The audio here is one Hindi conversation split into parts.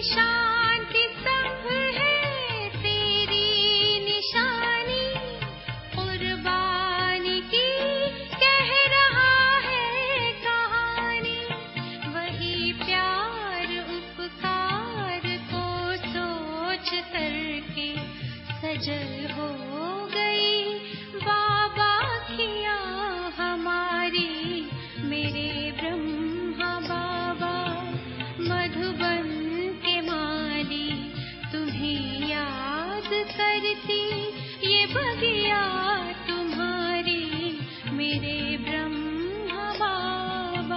शांति सब है तेरी निशानी, कुर्बानी की कह रहा है कहानी। वही प्यार उपकार को सोच करके सजल हो गई बाबा किया हमारी, मेरे ब्रह्मा बाबा। मधुबन के माली तुम्हें याद करती, ये बगिया तुम्हारी, मेरे ब्रह्मा बाबा।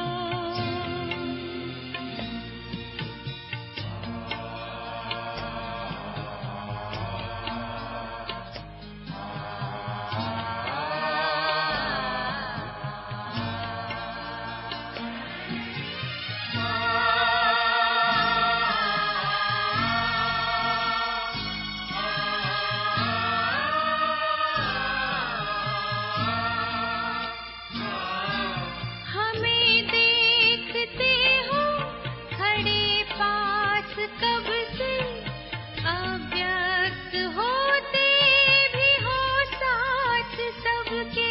हमें देखते हो खड़े पास कब से, अव्यक्त होते भी हो साथ सबके।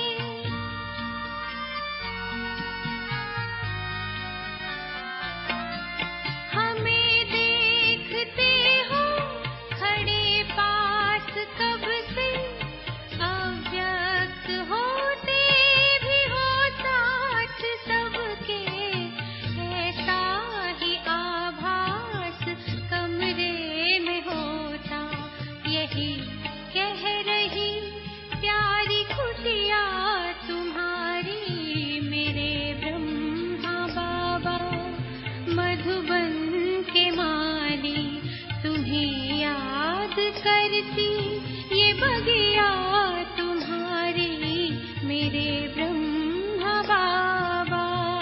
हमें देखते हो खड़े पास कब से, अव्यक्त होते भी हो साथ सबके। ऐसा ही आभास कमरे में होता, यही कह रही प्यारी कुटिया तुम्हारी, मेरे ब्रह्मा बाबा। मधुबन के माली तुम्हें याद करती, ये बगिया तुम्हारी, मेरे ब्रह्मा बाबा।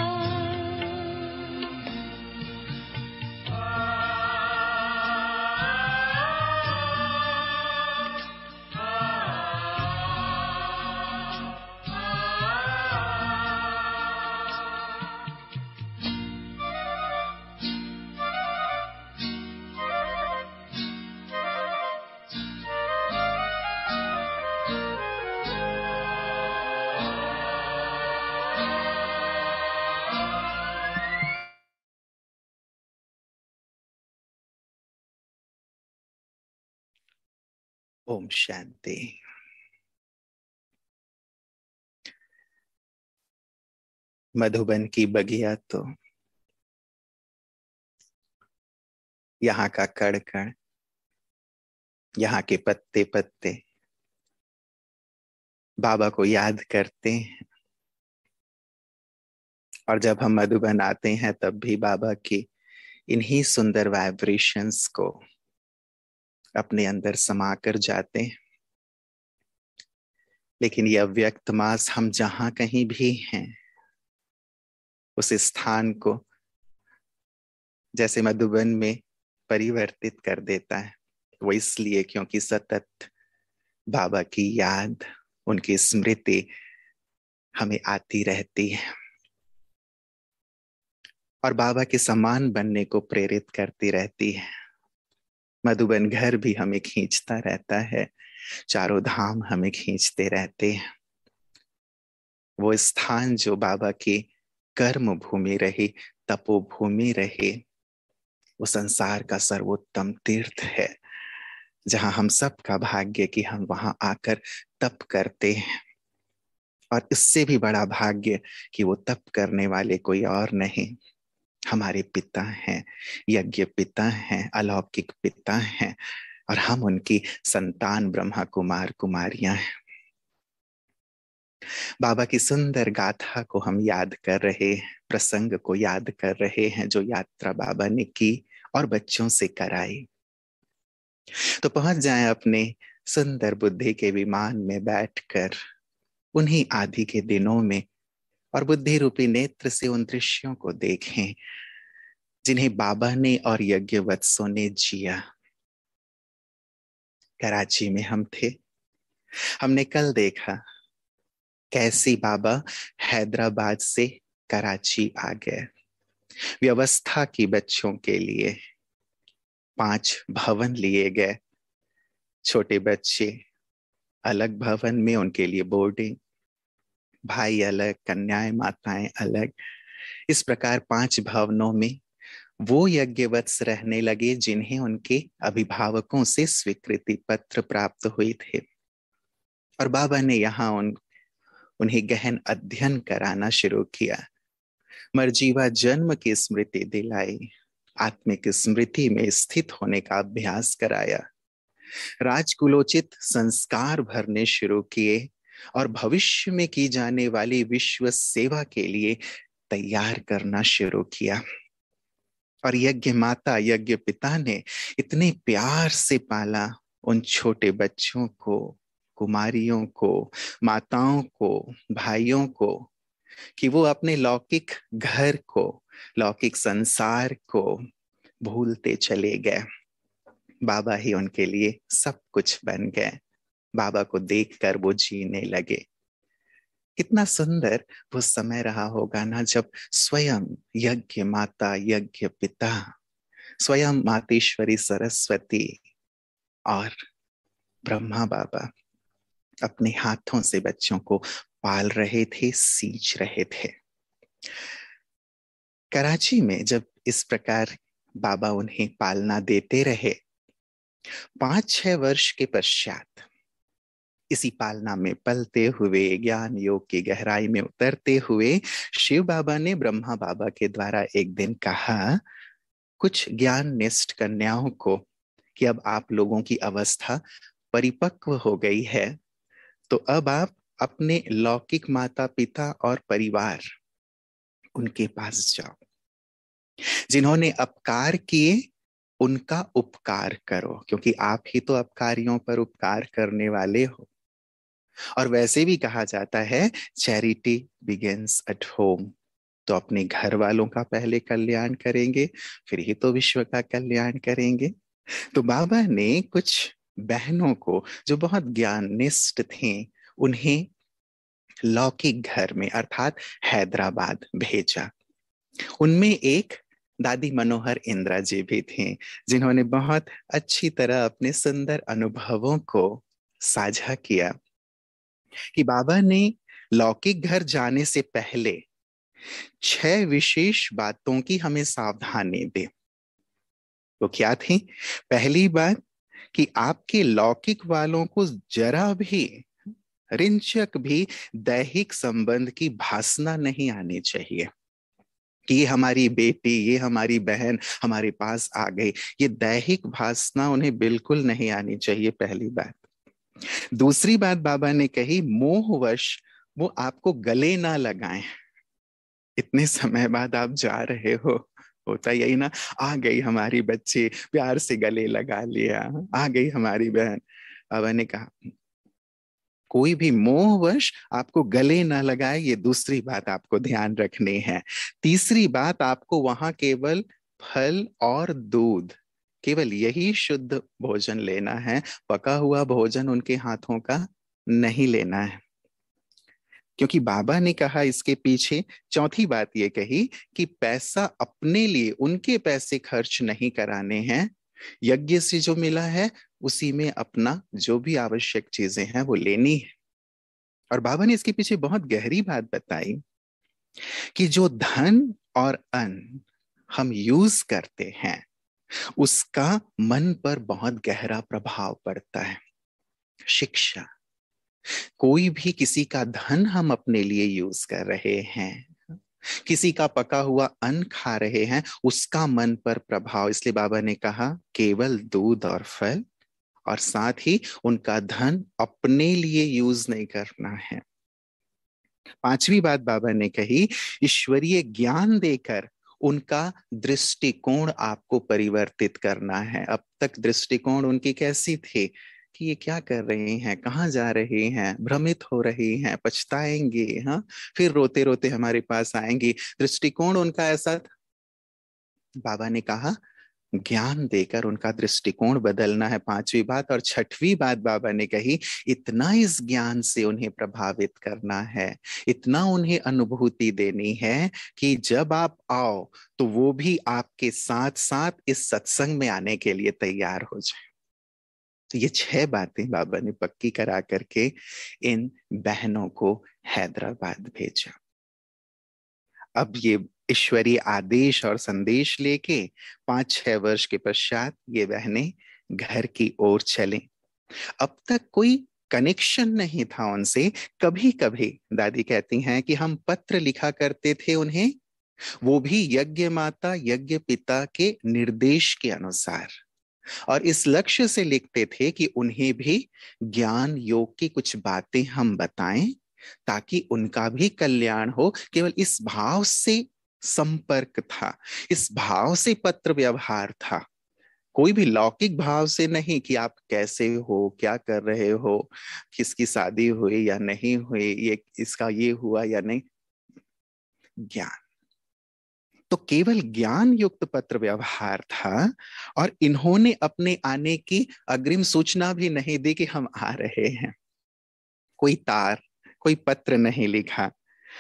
ओम शांति। मधुबन की बगिया तो यहाँ का कण कण, यहाँ के पत्ते पत्ते बाबा को याद करते हैं। और जब हम मधुबन आते हैं तब भी बाबा की इन्हीं सुंदर वाइब्रेशंस को अपने अंदर समा कर जाते हैं। लेकिन यह अव्यक्त मास हम जहां कहीं भी हैं, उस स्थान को जैसे मधुबन में परिवर्तित कर देता है। वो इसलिए क्योंकि सतत बाबा की याद, उनकी स्मृति हमें आती रहती है और बाबा के समान बनने को प्रेरित करती रहती है। मधुबन घर भी हमें खींचता रहता है, चारों धाम हमें खींचते रहते हैं। वो स्थान जो बाबा की कर्म भूमि रही, तपोभूमि रही, वो संसार का सर्वोत्तम तीर्थ है, जहां हम सब का भाग्य कि हम वहां आकर तप करते हैं। और इससे भी बड़ा भाग्य कि वो तप करने वाले कोई और नहीं, हमारे पिता हैं, यज्ञ पिता हैं, अलौकिक पिता हैं, और हम उनकी संतान ब्रह्मा कुमार कुमारियां हैं। बाबा की सुंदर गाथा को हम याद कर रहे हैं, प्रसंग को याद कर रहे हैं जो यात्रा बाबा ने की और बच्चों से कराई। तो पहुंच जाएं अपने सुंदर बुद्धि के विमान में बैठकर उन्हीं आदि के दिनों में, और बुद्धि रूपी नेत्र से उन दृश्यों को देखें जिन्हें बाबा ने और यज्ञवत्सों ने जिया। कराची में हम थे, हमने कल देखा कैसी बाबा हैदराबाद से कराची आ गए व्यवस्था की बच्चों के लिए, 5 भवन लिए गए। छोटे बच्चे अलग भवन में, उनके लिए बोर्डिंग, भाई अलग, कन्याएं माताएं अलग। इस प्रकार 5 भवनों में वो यज्ञवत्स रहने लगे जिन्हें उनके अभिभावकों से स्वीकृति पत्र प्राप्त हुए थे। और बाबा ने यहाँ उन्हें गहन अध्ययन कराना शुरू किया, मर्जीवा जन्म की स्मृति दिलाई, आत्मिक स्मृति में स्थित होने का अभ्यास कराया, राजकुलोचित संस्कार भरने शुरू किए और भविष्य में की जाने वाली विश्व सेवा के लिए तैयार करना शुरू किया। और यज्ञ माता यज्ञ पिता ने इतने प्यार से पाला उन छोटे बच्चों को, कुमारियों को, माताओं को, भाइयों को, कि वो अपने लौकिक घर को, लौकिक संसार को भूलते चले गए। बाबा ही उनके लिए सब कुछ बन गए। बाबा को देखकर वो जीने लगे। कितना सुंदर वो समय रहा होगा ना, जब स्वयं यज्ञ माता यज्ञ पिता, स्वयं मातेश्वरी सरस्वती और ब्रह्मा बाबा अपने हाथों से बच्चों को पाल रहे थे, सींच रहे थे। कराची में जब इस प्रकार बाबा उन्हें पालना देते रहे, 5-6 वर्ष के पश्चात इसी पालना में पलते हुए, ज्ञान योग की गहराई में उतरते हुए, शिव बाबा ने ब्रह्मा बाबा के द्वारा एक दिन कहा कुछ ज्ञान निष्ठ कन्याओं को कि अब आप लोगों की अवस्था परिपक्व हो गई है, तो अब आप अपने लौकिक माता पिता और परिवार उनके पास जाओ, जिन्होंने अपकार किए उनका उपकार करो, क्योंकि आप ही तो अपकारियों पर उपकार करने वाले हो। और वैसे भी कहा जाता है चैरिटी बिगिंस एट होम, तो अपने घर वालों का पहले कल्याण करेंगे, फिर ही तो विश्व का कल्याण करेंगे। तो बाबा ने कुछ बहनों को जो बहुत ज्ञानिष्ठ थे, उन्हें लौकिक घर में अर्थात हैदराबाद भेजा। उनमें एक दादी मनोहर इंदिरा जी भी थी, जिन्होंने बहुत अच्छी तरह अपने सुंदर अनुभवों को साझा किया कि बाबा ने लौकिक घर जाने से पहले 6 विशेष बातों की हमें सावधानी दी। वो क्या थी? पहली बात कि आपके लौकिक वालों को जरा भी, रिंचक भी दैहिक संबंध की भासना नहीं आनी चाहिए कि ये हमारी बेटी, ये हमारी बहन हमारे पास आ गई। ये दैहिक भासना उन्हें बिल्कुल नहीं आनी चाहिए, पहली बात। दूसरी बात बाबा ने कही, मोहवश वो आपको गले ना लगाएं। इतने समय बाद आप जा रहे हो, होता यही ना, आ गई हमारी बच्ची, प्यार से गले लगा लिया, आ गई हमारी बहन। बाबा ने कहा कोई भी मोहवश आपको गले ना लगाए, ये दूसरी बात आपको ध्यान रखनी है। तीसरी बात, आपको वहां केवल फल और दूध, केवल यही शुद्ध भोजन लेना है, पका हुआ भोजन उनके हाथों का नहीं लेना है। क्योंकि बाबा ने कहा इसके पीछे चौथी बात ये कही कि पैसा अपने लिए, उनके पैसे खर्च नहीं कराने हैं, यज्ञ से जो मिला है उसी में अपना जो भी आवश्यक चीजें हैं वो लेनी है। और बाबा ने इसके पीछे बहुत गहरी बात बताई कि जो धन और अन्न हम यूज करते हैं उसका मन पर बहुत गहरा प्रभाव पड़ता है। शिक्षा, कोई भी किसी का धन हम अपने लिए यूज कर रहे हैं, किसी का पका हुआ अन्न खा रहे हैं, उसका मन पर प्रभाव। इसलिए बाबा ने कहा केवल दूध और फल, और साथ ही उनका धन अपने लिए यूज नहीं करना है। पांचवी बात बाबा ने कही, ईश्वरीय ज्ञान देकर उनका दृष्टिकोण आपको परिवर्तित करना है। अब तक दृष्टिकोण उनकी कैसी थी कि ये क्या कर रहे हैं, कहाँ जा रहे हैं, भ्रमित हो रहे हैं, पछताएंगे, हाँ, फिर रोते रोते हमारे पास आएंगे। दृष्टिकोण उनका ऐसा था। बाबा ने कहा ज्ञान देकर उनका दृष्टिकोण बदलना है, पांचवी बात। और छठवीं बात बाबा ने कही, इतना इस ज्ञान से उन्हें प्रभावित करना है, इतना उन्हें अनुभूति देनी है कि जब आप आओ तो वो भी आपके साथ साथ इस सत्संग में आने के लिए तैयार हो जाए। तो ये 6 बातें बाबा ने पक्की करा करके इन बहनों को हैदराबाद भेजा। अब ये ईश्वरीय आदेश और संदेश लेके 5-6 वर्ष के पश्चात ये बहनें घर की ओर चले। अब तक कोई कनेक्शन नहीं था उनसे। कभी कभी दादी कहती हैं कि हम पत्र लिखा करते थे उन्हें, वो भी यज्ञ माता यज्ञ पिता के निर्देश के अनुसार, और इस लक्ष्य से लिखते थे कि उन्हें भी ज्ञान योग की कुछ बातें हम बताएं ताकि उनका भी कल्याण हो। केवल इस भाव से संपर्क था, इस भाव से पत्र व्यवहार था, कोई भी लौकिक भाव से नहीं कि आप कैसे हो, क्या कर रहे हो, किसकी शादी हुई या नहीं हुई, ये इसका ये हुआ या नहीं। ज्ञान तो केवल ज्ञान युक्त पत्र व्यवहार था। और इन्होंने अपने आने की अग्रिम सूचना भी नहीं दी कि हम आ रहे हैं। कोई तार, कोई पत्र नहीं लिखा।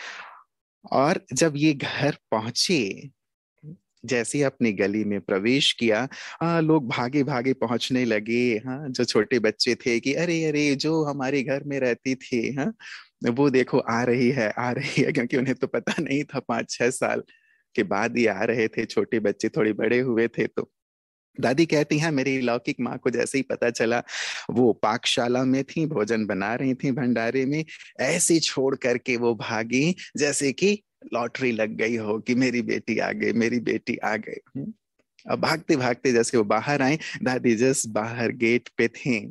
और जब ये घर पहुंचे, जैसे ही अपनी गली में प्रवेश किया, लोग भागे भागे पहुंचने लगे। हाँ, जो छोटे बच्चे थे कि अरे अरे जो हमारे घर में रहती थी, हाँ वो देखो आ रही है आ रही है, क्योंकि उन्हें तो पता नहीं था, 5-6 साल के बाद ये आ रहे थे। छोटे बच्चे थोड़े बड़े हुए थे। तो दादी कहती हैं मेरी लौकिक माँ को जैसे ही पता चला, वो पाकशाला में थी, भोजन बना रही थी भंडारे में, ऐसे छोड़ करके वो भागी जैसे कि लॉटरी लग गई हो कि मेरी बेटी आ गई, मेरी बेटी आ गई। अब भागते भागते जैसे वो बाहर आए, दादी जस्ट बाहर गेट पे थे।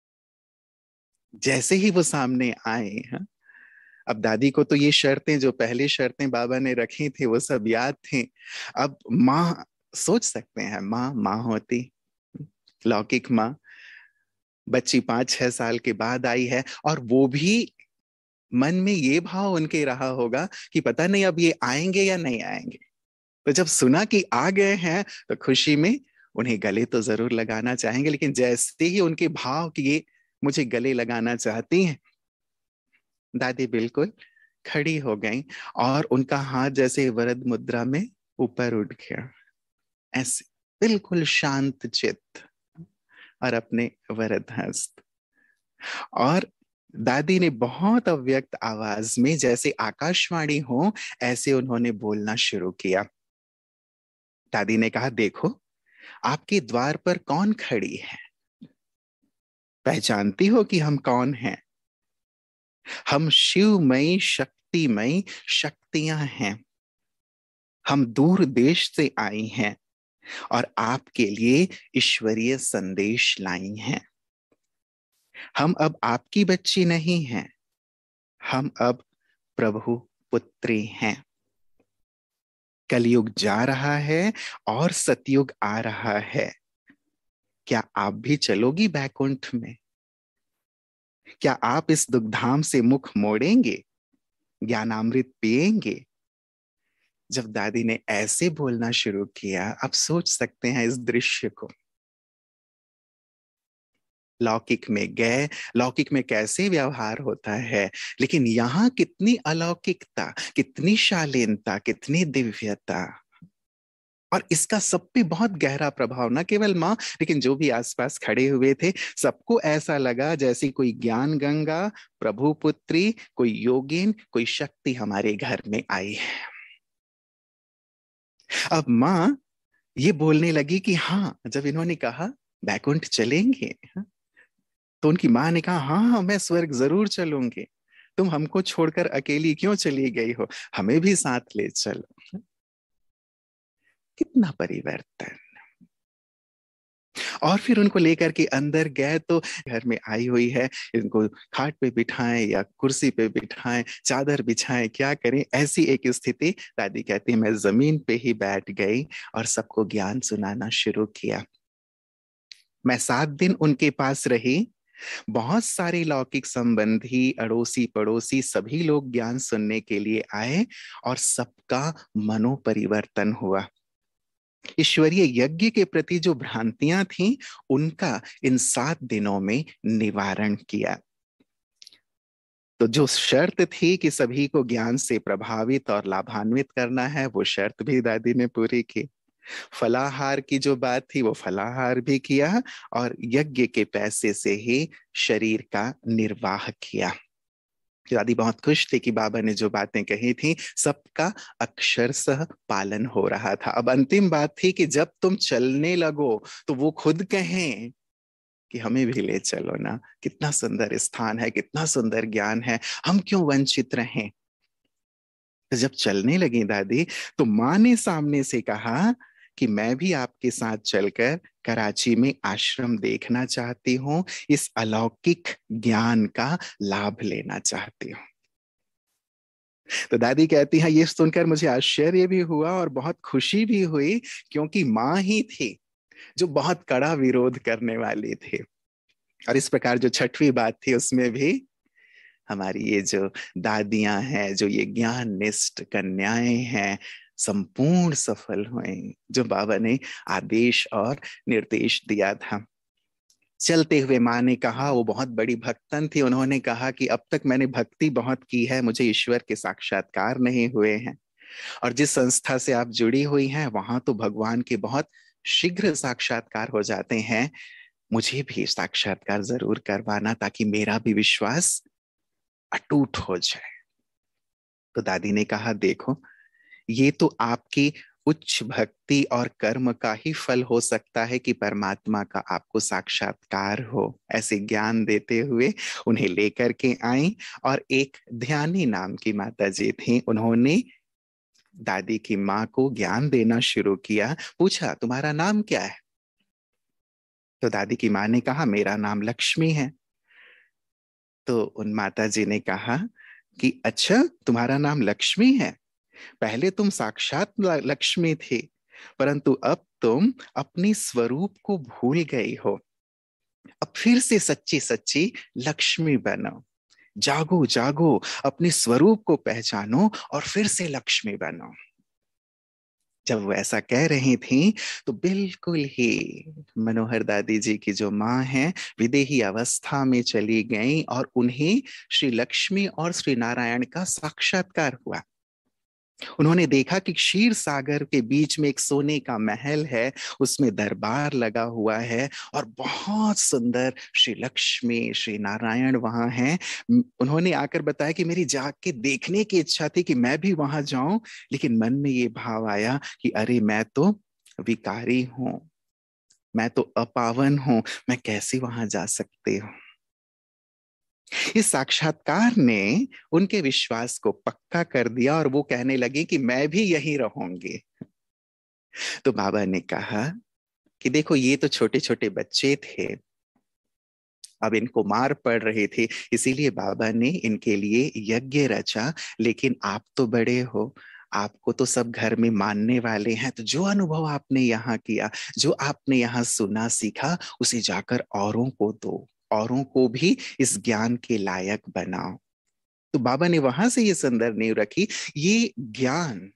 जैसे ही वो सामने आए, हाँ, अब दादी को तो ये शर्तें, जो पहले शर्तें बाबा ने रखी थी, वो सब याद थी। अब माँ, सोच सकते हैं माँ माँ होती, लौकिक माँ, बच्ची 5-6 साल के बाद आई है, और वो भी मन में ये भाव उनके रहा होगा कि पता नहीं अब ये आएंगे या नहीं आएंगे। तो जब सुना कि आ गए हैं तो खुशी में उन्हें गले तो जरूर लगाना चाहेंगे, लेकिन जैसे ही उनके भाव कि ये मुझे गले लगाना चाहती हैं, दादी बिल्कुल खड़ी हो गई और उनका हाथ जैसे वरद मुद्रा में ऊपर उठ गया, ऐसे बिल्कुल शांत चित्त और अपने वरद हस्त। और दादी ने बहुत अव्यक्त आवाज में, जैसे आकाशवाणी हो, ऐसे उन्होंने बोलना शुरू किया। दादी ने कहा, देखो आपके द्वार पर कौन खड़ी है, पहचानती हो कि हम कौन हैं? हम शिवमयी शक्तिमयी शक्तियां हैं। हम दूर देश से आई हैं और आपके लिए ईश्वरीय संदेश लाई हैं। हम अब आपकी बच्ची नहीं हैं, हम अब प्रभु पुत्री हैं। कलयुग जा रहा है और सतयुग आ रहा है। क्या आप भी चलोगी बैकुंठ में? क्या आप इस दुग्धाम से मुख मोड़ेंगे, ज्ञानामृत पिएंगे? जब दादी ने ऐसे बोलना शुरू किया, आप सोच सकते हैं इस दृश्य को। लौकिक में गए, लौकिक में कैसे व्यवहार होता है, लेकिन यहाँ कितनी अलौकिकता, कितनी शालीनता, कितनी दिव्यता। और इसका सब पे बहुत गहरा प्रभाव, न केवल माँ लेकिन जो भी आसपास खड़े हुए थे, सबको ऐसा लगा जैसे कोई ज्ञान गंगा, प्रभु पुत्री, कोई योगिन, कोई शक्ति हमारे घर में आई है। अब माँ ये बोलने लगी कि हाँ, जब इन्होंने कहा बैकुंठ चलेंगे, हाँ, तो उनकी माँ ने कहा, हाँ हाँ मैं स्वर्ग जरूर चलूंगी, तुम हमको छोड़कर अकेली क्यों चली गई हो, हमें भी साथ ले चलो। कितना परिवर्तन। और फिर उनको लेकर के अंदर गए तो घर में आई हुई है, इनको खाट पे बिठाएं या कुर्सी पे बिठाएं, चादर बिछाएं, क्या करें, ऐसी एक स्थिति। दादी कहती है मैं जमीन पे ही बैठ गई और सबको ज्ञान सुनाना शुरू किया। मैं 7 दिन उनके पास रही। बहुत सारे लौकिक संबंधी, अड़ोसी पड़ोसी, सभी लोग ज्ञान सुनने के लिए आए और सबका मनोपरिवर्तन हुआ। ईश्वरीय यज्ञ के प्रति जो भ्रांतियां थीं उनका इन 7 दिनों में निवारण किया। तो जो शर्त थी कि सभी को ज्ञान से प्रभावित और लाभान्वित करना है, वो शर्त भी दादी ने पूरी की। फलाहार की जो बात थी वो फलाहार भी किया, और यज्ञ के पैसे से ही शरीर का निर्वाह किया। दादी बहुत खुश थी कि बाबा ने जो बातें कही थी सबका अक्षरशः पालन हो रहा था। अब अंतिम बात थी कि जब तुम चलने लगो तो वो खुद कहें कि हमें भी ले चलो ना, कितना सुंदर स्थान है, कितना सुंदर ज्ञान है, हम क्यों वंचित रहें। तो जब चलने लगी दादी तो माँ ने सामने से कहा कि मैं भी आपके साथ चलकर कराची में आश्रम देखना चाहती हूँ, इस अलौकिक ज्ञान का लाभ लेना चाहती हूँ। तो दादी कहती है ये सुनकर मुझे आश्चर्य भी हुआ और बहुत खुशी भी हुई, क्योंकि माँ ही थी जो बहुत कड़ा विरोध करने वाली थी। और इस प्रकार जो 6वीं बात थी उसमें भी हमारी ये जो दादियां हैं, जो ये ज्ञान निष्ठ कन्याएं हैं, संपूर्ण सफल हुई, जो बाबा ने आदेश और निर्देश दिया था। चलते हुए माँ ने कहा, वो बहुत बड़ी भक्तन थी, उन्होंने कहा कि अब तक मैंने भक्ति बहुत की है, मुझे ईश्वर के साक्षात्कार नहीं हुए हैं, और जिस संस्था से आप जुड़ी हुई हैं वहां तो भगवान के बहुत शीघ्र साक्षात्कार हो जाते हैं, मुझे भी साक्षात्कार जरूर करवाना ताकि मेरा भी विश्वास अटूट हो जाए। तो दादी ने कहा देखो, ये तो आपकी उच्च भक्ति और कर्म का ही फल हो सकता है कि परमात्मा का आपको साक्षात्कार हो। ऐसे ज्ञान देते हुए उन्हें लेकर के आई, और एक ध्यानी नाम की माता जी थी, उन्होंने दादी की माँ को ज्ञान देना शुरू किया। पूछा तुम्हारा नाम क्या है? तो दादी की माँ ने कहा मेरा नाम लक्ष्मी है। तो उन माता जी ने कहा कि अच्छा तुम्हारा नाम लक्ष्मी है, पहले तुम साक्षात लक्ष्मी थी, परंतु अब तुम अपनी स्वरूप को भूल गई हो, अब फिर से सच्ची सच्ची लक्ष्मी बनो, जागो जागो, अपने स्वरूप को पहचानो और फिर से लक्ष्मी बनो। जब वो ऐसा कह रही थी तो बिल्कुल ही मनोहर दादी जी की जो माँ है विदेही अवस्था में चली गई, और उन्हें श्री लक्ष्मी और श्री नारायण का साक्षात्कार हुआ। उन्होंने देखा कि क्षीर सागर के बीच में एक सोने का महल है, उसमें दरबार लगा हुआ है, और बहुत सुंदर श्री लक्ष्मी श्री नारायण वहां हैं। उन्होंने आकर बताया कि मेरी जाग के देखने की इच्छा थी कि मैं भी वहां जाऊं, लेकिन मन में ये भाव आया कि अरे मैं तो विकारी हूं, मैं तो अपावन हूं, मैं कैसे वहां जा सकती हूँ। इस साक्षात्कार ने उनके विश्वास को पक्का कर दिया, और वो कहने लगे कि मैं भी यहीं रहूंगी। तो बाबा ने कहा कि देखो ये तो छोटे छोटे बच्चे थे, अब इनको मार पड़ रही थी, इसीलिए बाबा ने इनके लिए यज्ञ रचा, लेकिन आप तो बड़े हो, आपको तो सब घर में मानने वाले हैं, तो जो अनुभव आपने यहाँ किया, जो आपने यहाँ सुना सीखा, उसे जाकर औरों को दो, औरों को भी इस ज्ञान के लायक बनाओ। तो बाबा ने वहां से ये सुंदर नींव रखी। ये ज्ञान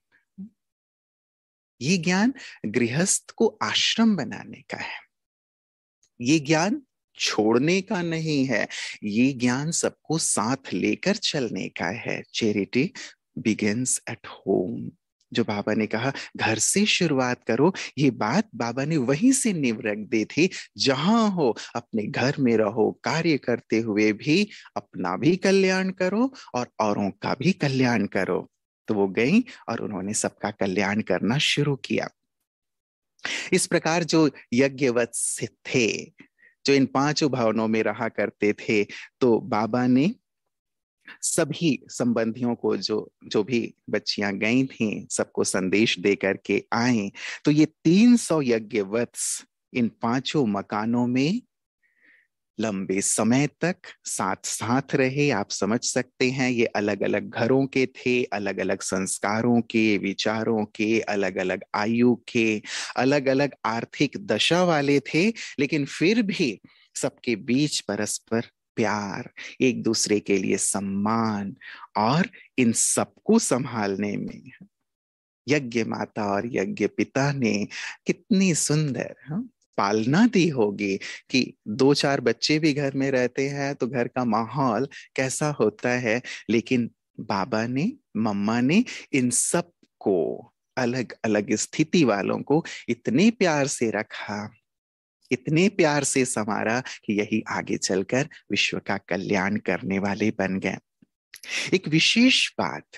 ये ज्ञान गृहस्थ को आश्रम बनाने का है, ये ज्ञान छोड़ने का नहीं है, ये ज्ञान सबको साथ लेकर चलने का है। Charity begins at home. जो बाबा ने कहा घर से शुरुआत करो, ये बात बाबा ने वहीं से नींव रख दी थी। जहां हो अपने घर में रहो, कार्य करते हुए भी अपना भी कल्याण करो और औरों का भी कल्याण करो। तो वो गई और उन्होंने सबका कल्याण करना शुरू किया। इस प्रकार जो यज्ञवत्स थे, जो इन 5 भवनों में रहा करते थे, तो बाबा ने सभी संबंधियों को, जो जो भी बच्चियां गई थीं, सबको संदेश दे करके आए। तो ये 300 यज्ञवत्स इन 5 मकानों में लंबे समय तक साथ साथ रहे। आप समझ सकते हैं ये अलग अलग घरों के थे, अलग अलग संस्कारों के, विचारों के, अलग अलग आयु के, अलग अलग आर्थिक दशा वाले थे, लेकिन फिर भी सबके बीच परस्पर प्यार, एक दूसरे के लिए सम्मान, और इन सबको संभालने में यज्ञ माता और यज्ञ पिता ने कितनी सुंदर पालना दी होगी कि दो चार बच्चे भी घर में रहते हैं तो घर का माहौल कैसा होता है। लेकिन बाबा ने, मम्मा ने इन सब को, अलग अलग स्थिति वालों को इतने प्यार से रखा, इतने प्यार से संवारा कि यही आगे चलकर विश्व का कल्याण करने वाले बन गए। एक विशेष बात,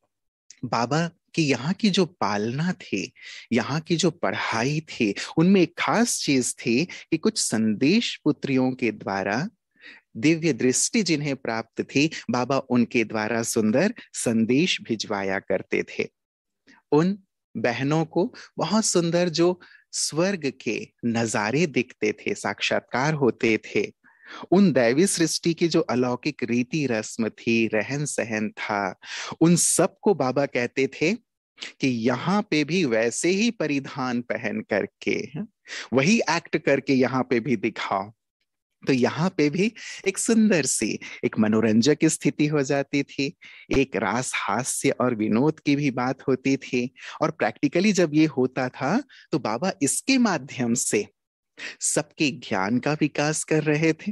बाबा की यहाँ की जो पालना थी, यहाँ की जो पढ़ाई थी, उनमें एक खास चीज थी कि कुछ संदेश पुत्रियों के द्वारा दिव्य दृष्टि जिन्हें प्राप्त थी, बाबा उनके द्वारा सुंदर संदेश भिजवाया करते थे। उन बहनों को बहुत सुंदर जो स्वर्ग के नजारे दिखते थे, साक्षात्कार होते थे, उन दैवी सृष्टि की जो अलौकिक रीति रस्म थी, रहन सहन था, उन सब को बाबा कहते थे कि यहाँ पे भी वैसे ही परिधान पहन करके, वही एक्ट करके यहाँ पे भी दिखाओ। तो यहाँ पे भी एक सुंदर सी, एक मनोरंजक स्थिति हो जाती थी, एक रास हास्य और विनोद की भी बात होती थी। और प्रैक्टिकली जब ये होता था तो बाबा इसके माध्यम से सबके ज्ञान का विकास कर रहे थे।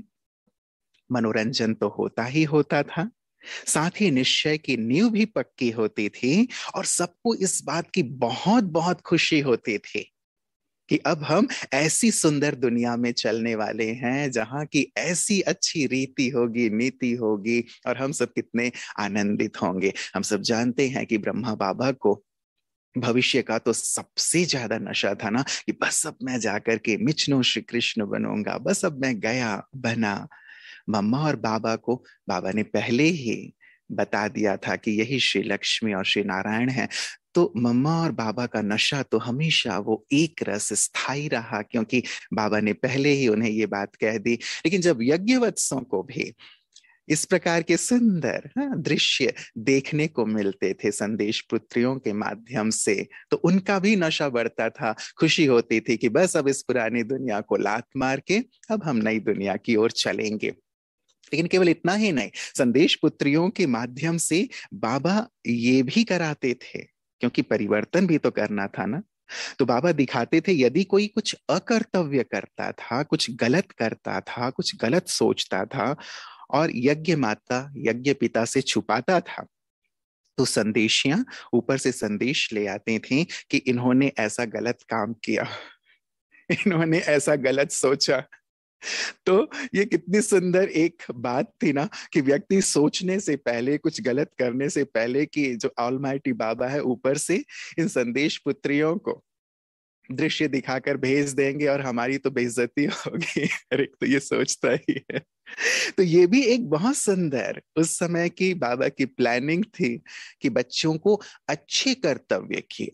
मनोरंजन तो होता ही होता था, साथ ही निश्चय की नींव भी पक्की होती थी और सबको इस बात की बहुत बहुत खुशी होती थी कि अब हम ऐसी सुंदर दुनिया में चलने वाले हैं जहां की ऐसी अच्छी रीति होगी, नीति होगी, और हम सब कितने आनंदित होंगे। हम सब जानते हैं कि ब्रह्मा बाबा को भविष्य का तो सबसे ज्यादा नशा था ना, कि बस अब मैं जाकर के मिचनो श्री कृष्ण बनूंगा, बस अब मैं गया बना। मम्मा और बाबा को बाबा ने पहले ही बता दिया था कि यही श्री लक्ष्मी और श्री नारायण है। तो मम्मा और बाबा का नशा तो हमेशा वो एक रस स्थायी रहा, क्योंकि बाबा ने पहले ही उन्हें ये बात कह दी। लेकिन जब यज्ञवत्सों को भी इस प्रकार के सुंदर दृश्य देखने को मिलते थे संदेश पुत्रियों के माध्यम से, तो उनका भी नशा बढ़ता था। खुशी होती थी कि बस अब इस पुरानी दुनिया को लात मार के अब हम नई दुनिया की ओर चलेंगे। लेकिन केवल इतना ही नहीं, संदेश पुत्रियों के माध्यम से बाबा ये भी कराते थे, क्योंकि परिवर्तन भी तो करना था ना। तो बाबा दिखाते थे यदि कोई कुछ अकर्तव्य करता था, कुछ गलत करता था, कुछ गलत सोचता था और यज्ञ माता यज्ञ पिता से छुपाता था, तो संदेशियां ऊपर से संदेश ले आते थे कि इन्होंने ऐसा गलत काम किया, इन्होंने ऐसा गलत सोचा। तो ये कितनी सुंदर एक बात थी ना, कि व्यक्ति सोचने से पहले, कुछ गलत करने से पहले, कि जो ऑलमाइटी बाबा है ऊपर से इन संदेश पुत्रियों को दृश्य दिखाकर भेज देंगे और हमारी तो बेइज्जती होगी। हर एक तो ये सोचता ही है। तो ये भी एक बहुत सुंदर उस समय की बाबा की प्लानिंग थी कि बच्चों को अच्छे कर्तव्य की,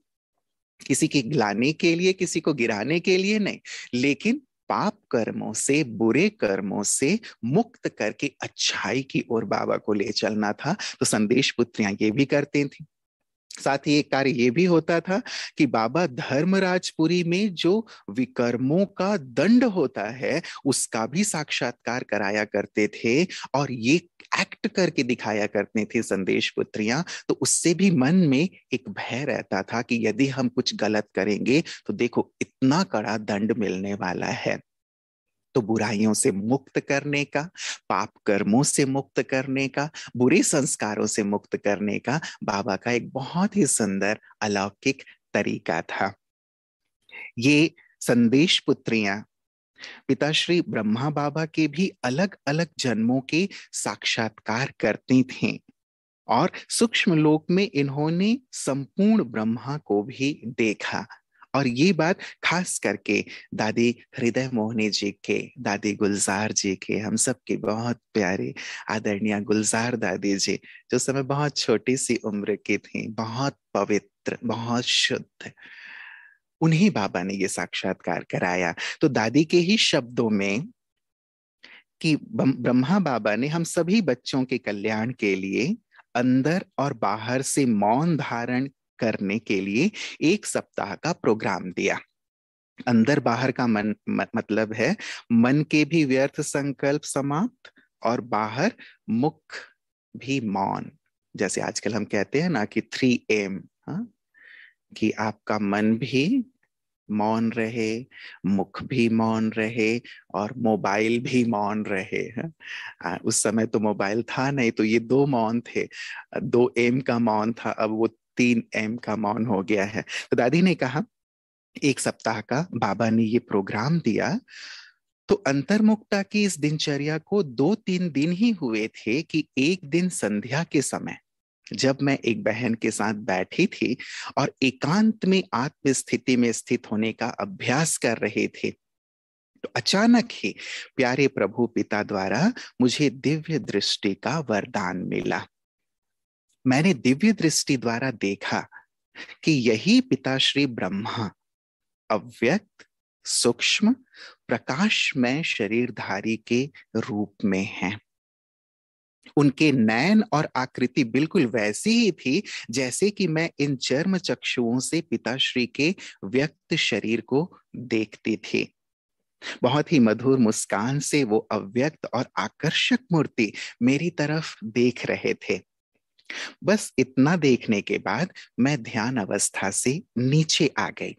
किसी की गिलाने के लिए, किसी को गिराने के लिए नहीं, लेकिन पाप कर्मों से, बुरे कर्मों से मुक्त करके अच्छाई की ओर बाबा को ले चलना था। तो संदेश पुत्रियां ये भी करती थी। साथ ही एक कार्य ये भी होता था कि बाबा धर्मराजपुरी में जो विकर्मों का दंड होता है उसका भी साक्षात्कार कराया करते थे, और ये एक्ट करके दिखाया करते थे संदेश पुत्रियां। तो उससे भी मन में एक भय रहता था कि यदि हम कुछ गलत करेंगे तो देखो इतना कड़ा दंड मिलने वाला है। तो बुराइयों से मुक्त करने का, पाप कर्मों से मुक्त करने का, बुरे संस्कारों से मुक्त करने का बाबा का एक बहुत ही सुंदर अलौकिक तरीका था। ये संदेश पुत्रियां पिताश्री ब्रह्मा बाबा के भी अलग अलग जन्मों के साक्षात्कार करती थीं, और सूक्ष्म लोक में इन्होंने संपूर्ण ब्रह्मा को भी देखा। और ये बात खास करके दादी हृदय मोहिनी जी के, दादी गुलजार जी के, हम सब के बहुत प्यारे आदरणीय गुलजार दादी जी, जो समय बहुत छोटी सी उम्र की थी, बहुत पवित्र, बहुत शुद्ध, उन्हीं बाबा ने ये साक्षात्कार कराया। तो दादी के ही शब्दों में कि ब्रह्मा बाबा ने हम सभी बच्चों के कल्याण के लिए अंदर और बाहर से मौन धारण करने के लिए एक सप्ताह का प्रोग्राम दिया। अंदर बाहर का मतलब है मन के भी व्यर्थ संकल्प समाप्त, और बाहर मुख भी मौन, जैसे आजकल हम कहते हैं ना कि 3M, हाँ, कि आपका मन भी मौन रहे, मुख भी मौन रहे और मोबाइल भी मौन रहे। उस समय तो मोबाइल था नहीं, तो ये 2 मौन थे। 2 M का मौन था, अब वो 3M का मौन हो गया है। तो दादी ने कहा 1 सप्ताह का बाबा ने ये प्रोग्राम दिया। तो अंतर्मुखता की इस दिनचर्या को 2-3 दिन ही हुए थे कि एक दिन संध्या के समय जब मैं एक बहन के साथ बैठी थी और एकांत में आत्म स्थिति में स्थित होने का अभ्यास कर रहे थे, तो अचानक ही प्यारे प्रभु पिता द्वारा मुझे दिव्य दृष्टि का वरदान मिला। मैंने दिव्य दृष्टि द्वारा देखा कि यही पिताश्री ब्रह्मा अव्यक्त सूक्ष्म प्रकाशमय शरीरधारी के रूप में हैं। उनके नयन और आकृति बिल्कुल वैसी ही थी जैसे कि मैं इन चर्म चक्षुओं से पिताश्री के व्यक्त शरीर को देखती थी। बहुत ही मधुर मुस्कान से वो अव्यक्त और आकर्षक मूर्ति मेरी तरफ देख रहे थे। बस इतना देखने के बाद मैं ध्यान अवस्था से नीचे आ गई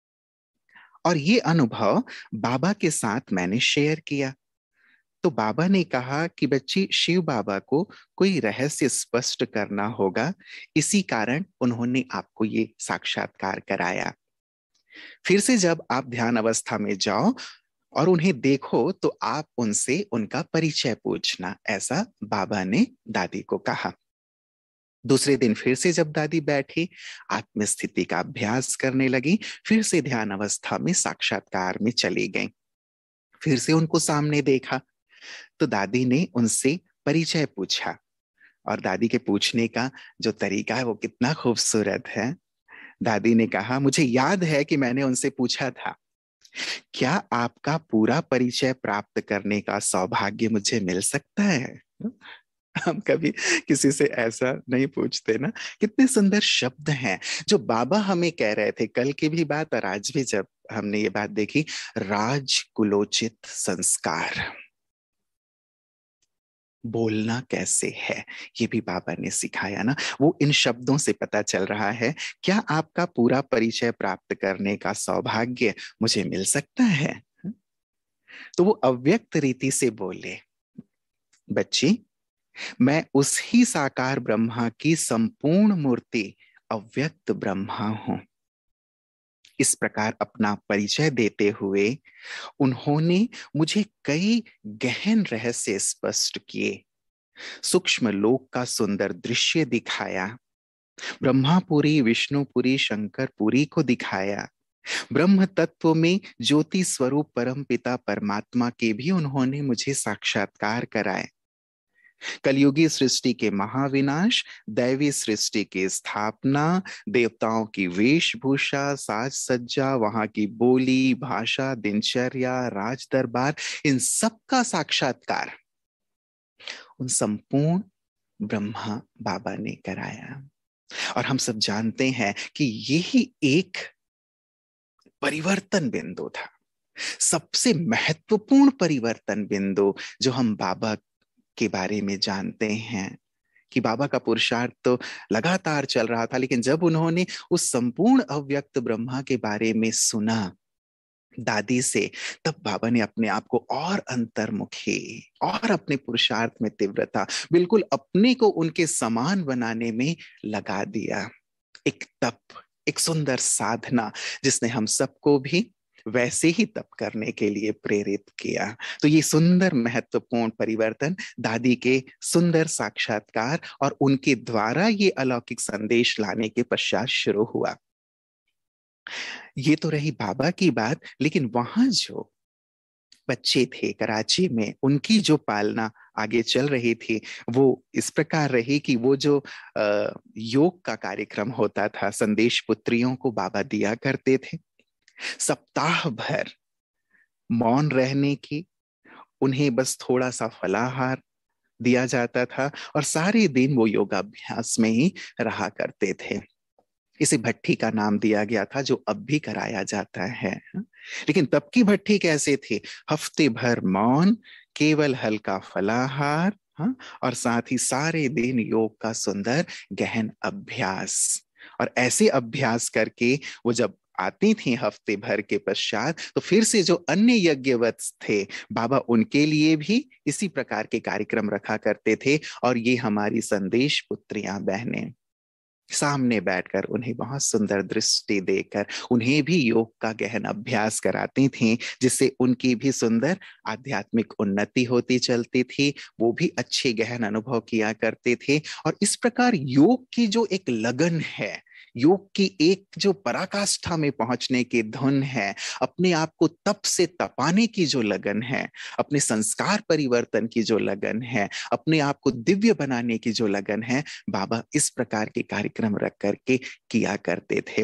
और ये अनुभव बाबा के साथ मैंने शेयर किया। तो बाबा ने कहा कि बच्ची, शिव बाबा को कोई रहस्य स्पष्ट करना होगा, इसी कारण उन्होंने आपको ये साक्षात्कार कराया। फिर से जब आप ध्यान अवस्था में जाओ और उन्हें देखो तो आप उनसे उनका परिचय पूछना, ऐसा बाबा ने दादी को कहा। दूसरे दिन फिर से जब दादी बैठी, आत्मस्थिति का अभ्यास करने लगी, फिर से ध्यान अवस्था में साक्षात्कार में चली गई। फिर से उनको सामने देखा तो दादी ने उनसे परिचय पूछा और दादी के पूछने का जो तरीका है वो कितना खूबसूरत है। दादी ने कहा, मुझे याद है कि मैंने उनसे पूछा था, क्या आपका पूरा परिचय प्राप्त करने का सौभाग्य मुझे मिल सकता है? हम कभी किसी से ऐसा नहीं पूछते ना। कितने सुंदर शब्द हैं जो बाबा हमें कह रहे थे। कल की भी बात और आज भी जब हमने ये बात देखी, राजकुलोचित संस्कार, बोलना कैसे है ये भी बाबा ने सिखाया ना। वो इन शब्दों से पता चल रहा है, क्या आपका पूरा परिचय प्राप्त करने का सौभाग्य मुझे मिल सकता है? तो वो अव्यक्त रीति से बोले, बच्ची, मैं उस ही साकार ब्रह्मा की संपूर्ण मूर्ति अव्यक्त ब्रह्मा हूं। इस प्रकार अपना परिचय देते हुए उन्होंने मुझे कई गहन रहस्य स्पष्ट किए, सूक्ष्म लोक का सुंदर दृश्य दिखाया, ब्रह्मापुरी विष्णुपुरी शंकरपुरी को दिखाया, ब्रह्म तत्व में ज्योति स्वरूप परम पिता परमात्मा के भी उन्होंने मुझे साक्षात्कार कराए, कलयुगी सृष्टि के महाविनाश, दैवी सृष्टि की स्थापना, देवताओं की वेशभूषा, साज सज्जा, वहां की बोली भाषा, दिनचर्या, राज दरबार, इन सब का साक्षात्कार उन संपूर्ण ब्रह्मा बाबा ने कराया। और हम सब जानते हैं कि यही एक परिवर्तन बिंदु था, सबसे महत्वपूर्ण परिवर्तन बिंदु जो हम बाबा के बारे में जानते हैं। कि बाबा का पुरुषार्थ तो लगातार चल रहा था, लेकिन जब उन्होंने उस संपूर्ण अव्यक्त ब्रह्मा के बारे में सुना दादी से, तब बाबा ने अपने आप को और अंतर्मुखी और अपने पुरुषार्थ में तीव्रता, बिल्कुल अपने को उनके समान बनाने में लगा दिया। एक तप, एक सुंदर साधना जिसने हम सबको भी वैसे ही तप करने के लिए प्रेरित किया। तो ये सुंदर महत्वपूर्ण परिवर्तन दादी के सुंदर साक्षात्कार और उनके द्वारा ये अलौकिक संदेश लाने के पश्चात शुरू हुआ। ये तो रही बाबा की बात, लेकिन वहां जो बच्चे थे कराची में, उनकी जो पालना आगे चल रही थी वो इस प्रकार रही कि वो जो योग का कार्यक्रम होता था, संदेश पुत्रियों को बाबा दिया करते थे। सप्ताह भर मौन रहने की, उन्हें बस थोड़ा सा फलाहार दिया जाता था और सारे दिन वो योगाभ्यास में ही रहा करते थे। इसे भट्ठी का नाम दिया गया था, जो अब भी कराया जाता है। लेकिन तब की भट्ठी कैसे थी? हफ्ते भर मौन, केवल हल्का फलाहार, हाँ, और साथ ही सारे दिन योग का सुंदर गहन अभ्यास। और ऐसे अभ्यास करके वो जब आती थी हफ्ते भर के पश्चात, तो फिर से जो अन्य यज्ञवत थे बाबा, उनके लिए भी इसी प्रकार के कार्यक्रम रखा करते थे। और ये हमारी संदेश पुत्रियां बहनें सामने बैठकर उन्हें बहुत सुंदर दृष्टि देकर उन्हें भी योग का गहन अभ्यास कराती थीं, जिससे उनकी भी सुंदर आध्यात्मिक उन्नति होती चलती थी। वो भी अच्छे गहन अनुभव किया करते थे। और इस प्रकार योग की जो एक लगन है, योग की एक जो पराकाष्ठा में पहुंचने की धुन है, अपने आप को तप से तपाने की जो लगन है, अपने संस्कार परिवर्तन की जो लगन है, अपने आप को दिव्य बनाने की जो लगन है, बाबा इस प्रकार के कार्यक्रम रख करके किया करते थे।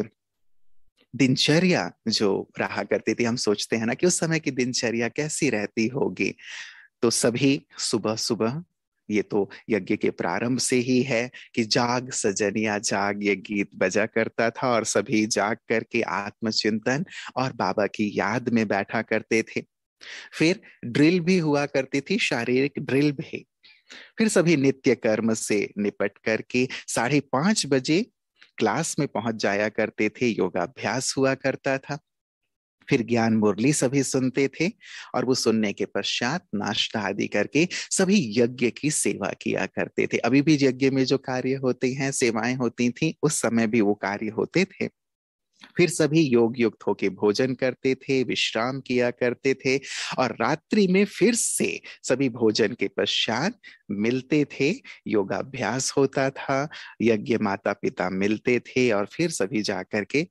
दिनचर्या जो रहा करती थी, हम सोचते हैं ना कि उस समय की दिनचर्या कैसी रहती होगी। तो सभी सुबह सुबह, ये तो यज्ञ के प्रारंभ से ही है कि जाग सजनिया जाग, ये गीत बजा करता था और सभी जाग करके आत्मचिंतन और बाबा की याद में बैठा करते थे। फिर ड्रिल भी हुआ करती थी, शारीरिक ड्रिल भी। फिर सभी नित्य कर्म से निपट करके 5:30 बजे क्लास में पहुंच जाया करते थे, योगाभ्यास हुआ करता था। फिर ज्ञान मुरली सभी सुनते थे और वो सुनने के पश्चात नाश्ता आदि करके सभी यज्ञ की सेवा किया करते थे। अभी भी यज्ञ में जो कार्य होते हैं, सेवाएं होती थी, उस समय भी वो कार्य होते थे। फिर सभी योग युक्त होके भोजन करते थे, विश्राम किया करते थे। और रात्रि में फिर से सभी भोजन के पश्चात मिलते थे, योगाभ्यास होता था, यज्ञ माता पिता मिलते थे और फिर सभी जाकर के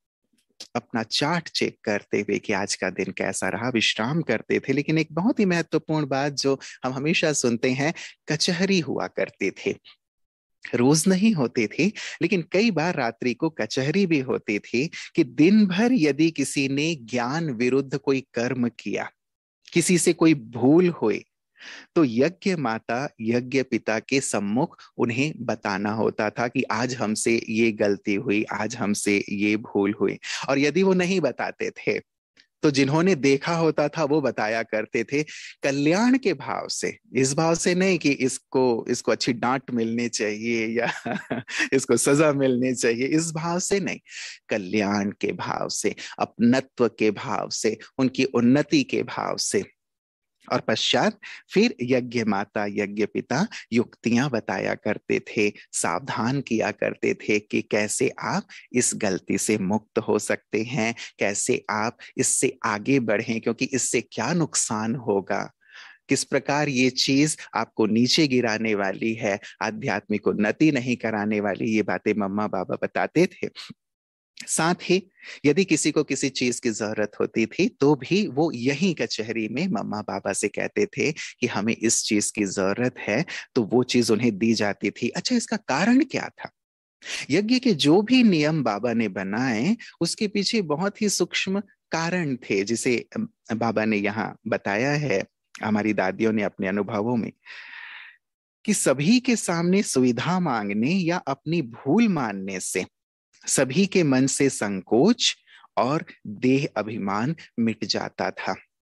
अपना चार्ट चेक करते हुए कि आज का दिन कैसा रहा, विश्राम करते थे। लेकिन एक बहुत ही महत्वपूर्ण बात जो हम हमेशा सुनते हैं, कचहरी हुआ करते थे। रोज नहीं होते थे, लेकिन कई बार रात्रि को कचहरी भी होती थी कि दिन भर यदि किसी ने ज्ञान विरुद्ध कोई कर्म किया, किसी से कोई भूल हुई, तो यज्ञ माता यज्ञ पिता के सम्मुख उन्हें बताना होता था कि आज हमसे ये गलती हुई, आज हमसे ये भूल हुई। और यदि वो नहीं बताते थे, तो जिन्होंने देखा होता था वो बताया करते थे, कल्याण के भाव से, इस भाव से नहीं कि इसको इसको अच्छी डांट मिलनी चाहिए या इसको सजा मिलनी चाहिए, इस भाव से नहीं, कल्याण के भाव से, अपनत्व के भाव से, उनकी उन्नति के भाव से। और पश्चात फिर यज्ञ माता यज्ञ पिता युक्तियां बताया करते थे, सावधान किया करते थे कि कैसे आप इस गलती से मुक्त हो सकते हैं, कैसे आप इससे आगे बढ़ें, क्योंकि इससे क्या नुकसान होगा, किस प्रकार ये चीज आपको नीचे गिराने वाली है, आध्यात्मिक उन्नति नहीं कराने वाली, ये बातें मम्मा बाबा बताते थे। साथ ही यदि किसी को किसी चीज की जरूरत होती थी, तो भी वो यही कचहरी में मम्मा पापा से कहते थे कि हमें इस चीज की जरूरत है, तो वो चीज उन्हें दी जाती थी। अच्छा, इसका कारण क्या था? यज्ञ के जो भी नियम बाबा ने बनाए, उसके पीछे बहुत ही सूक्ष्म कारण थे, जिसे बाबा ने यहाँ बताया है हमारी दादियों ने अपने अनुभवों में, कि सभी के सामने सुविधा मांगने या अपनी भूल मानने से सभी के मन से संकोच और देह अभिमान मिट जाता था।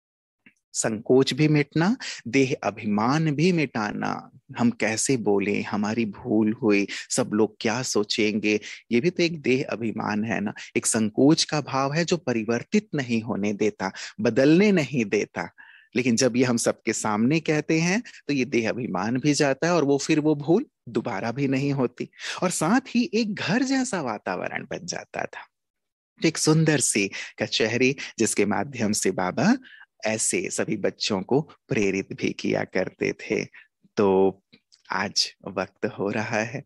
संकोच भी मिटना, देह अभिमान भी मिटाना। हम कैसे बोले, हमारी भूल हुई, सब लोग क्या सोचेंगे, ये भी तो एक देह अभिमान है ना। एक संकोच का भाव है जो परिवर्तित नहीं होने देता, बदलने नहीं देता। लेकिन जब ये हम सबके सामने कहते हैं, तो ये देह अभिमान भी जाता है और वो भूल दोबारा भी नहीं होती। और साथ ही एक घर जैसा वातावरण बन जाता था, एक सुंदर सी कचहरी, जिसके माध्यम से बाबा ऐसे सभी बच्चों को प्रेरित भी किया करते थे। तो आज वक्त हो रहा है,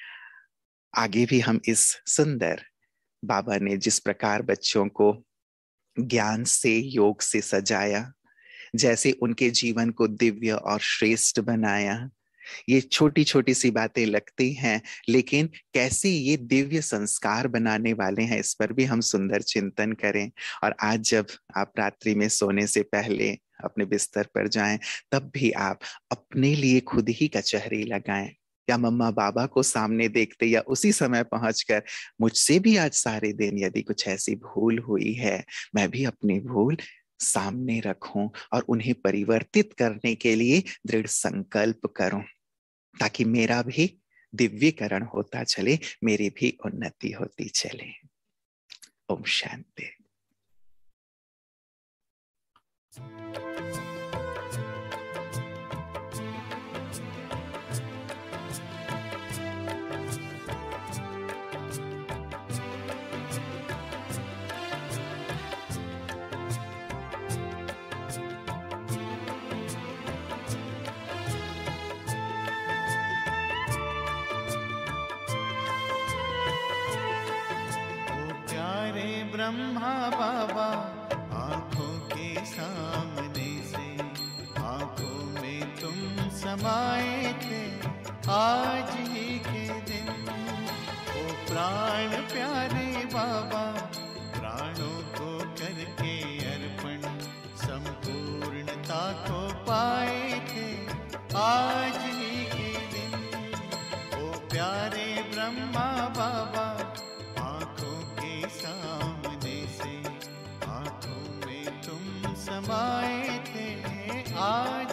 आगे भी हम इस सुंदर, बाबा ने जिस प्रकार बच्चों को ज्ञान से योग से सजाया, जैसे उनके जीवन को दिव्य और श्रेष्ठ बनाया, ये छोटी छोटी सी बातें लगती हैं, लेकिन कैसे ये दिव्य संस्कार बनाने वाले हैं, इस पर भी हम सुंदर चिंतन करें। और आज जब आप रात्रि में सोने से पहले अपने बिस्तर पर जाएं, तब भी आप अपने लिए खुद ही कचहरी लगाएं, या मम्मा बाबा को सामने देखते या उसी समय पहुंचकर, मुझसे भी आज सारे दिन यदि कुछ ऐसी भूल हुई है, मैं भी अपनी भूल सामने रखूं और उन्हें परिवर्तित करने के लिए दृढ़ संकल्प करूं, ताकि मेरा भी दिव्यीकरण होता चले, मेरी भी उन्नति होती चले। ओम शांति। ब्रह्मा बाबा आंखों के सामने से, आंखों में तुम समाए थे आज ही के दिन। ओ प्राण प्यारे बाबा, प्राणों को करके अर्पण संपूर्णता को पाए थे आज ही के दिन। ओ प्यारे ब्रह्मा बाबा, आंखों के सामने से, आंखों में तुम समाए थे आज